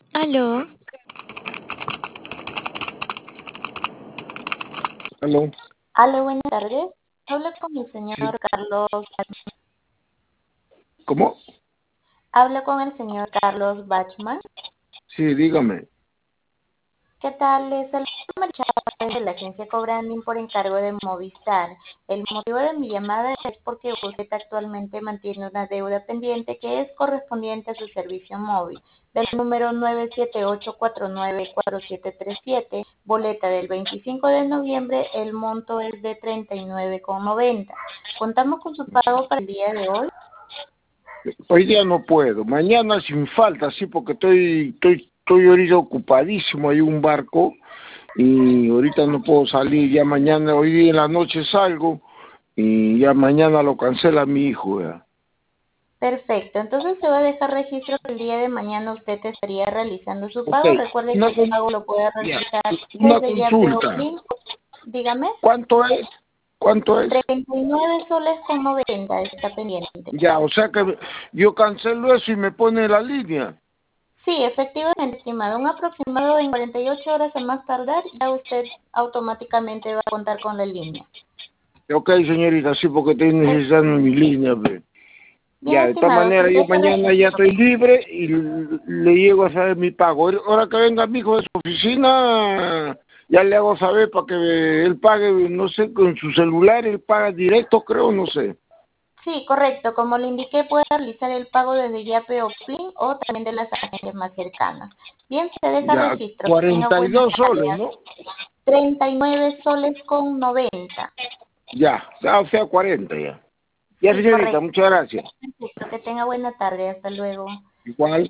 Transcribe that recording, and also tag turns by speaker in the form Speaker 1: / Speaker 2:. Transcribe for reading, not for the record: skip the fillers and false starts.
Speaker 1: Aló,
Speaker 2: Aló,
Speaker 3: Hola, buenas tardes. Hablo con el señor
Speaker 2: sí,
Speaker 3: Carlos.
Speaker 2: ¿cómo?
Speaker 3: Hablo con el señor Carlos Bachman.
Speaker 2: Sí, dígame.
Speaker 3: ¿Qué tal? Es el de la agencia Cobranding por encargo de Movistar. El motivo de mi llamada es porque usted actualmente mantiene una deuda pendiente que es correspondiente a su servicio móvil del número 978494737, boleta del 25 de noviembre, el monto es de 39,90. Contamos con su pago para el día de hoy.
Speaker 2: Hoy día no puedo, mañana sin falta, sí, porque estoy ahorita ocupadísimo, hay un barco y ahorita no puedo salir, ya mañana, hoy día en la noche salgo y ya mañana lo cancela mi hijo, ya.
Speaker 3: Perfecto, entonces se va a dejar registro que el día de mañana usted estaría realizando su
Speaker 2: Ok,
Speaker 3: pago. Recuerde que
Speaker 2: una,
Speaker 3: el pago lo puede
Speaker 2: ya,
Speaker 3: realizar
Speaker 2: una
Speaker 3: desde Yape o
Speaker 2: consulta,
Speaker 3: Plin. Dígame,
Speaker 2: ¿cuánto es? ¿Cuánto es?
Speaker 3: 39 soles con 90 está pendiente.
Speaker 2: Ya, o sea que yo cancelo eso y me pone la línea.
Speaker 3: Sí, efectivamente, estimado. Un aproximado en 48 horas a más tardar, ya usted automáticamente va a contar con la línea.
Speaker 2: Ok, señorita, sí, porque estoy
Speaker 3: Per-
Speaker 2: necesitando mi línea, ve.
Speaker 3: Bien,
Speaker 2: Ya, de todas
Speaker 3: estimado,
Speaker 2: maneras,
Speaker 3: se
Speaker 2: yo
Speaker 3: deja
Speaker 2: mañana ya
Speaker 3: registro.
Speaker 2: estoy libre y le llego a saber mi pago. Ahora que venga mi hijo de su oficina, ya le hago saber para que él pague, no sé, con su celular, él paga directo, creo, no sé.
Speaker 3: Sí, correcto. Como le indiqué, puede realizar el pago desde Yape o Plin o también de las agencias más cercanas. Bien, se deja
Speaker 2: Ya,
Speaker 3: registro. Que tenga buena
Speaker 2: 42 soles,
Speaker 3: tarde.
Speaker 2: ¿no?
Speaker 3: 39 soles con 90.
Speaker 2: Ya, o sea, 40 ya. Ya,
Speaker 3: Sí,
Speaker 2: señorita,
Speaker 3: correcto.
Speaker 2: muchas gracias.
Speaker 3: Perfecto. Que tenga buena tarde. Hasta luego.
Speaker 2: Igual.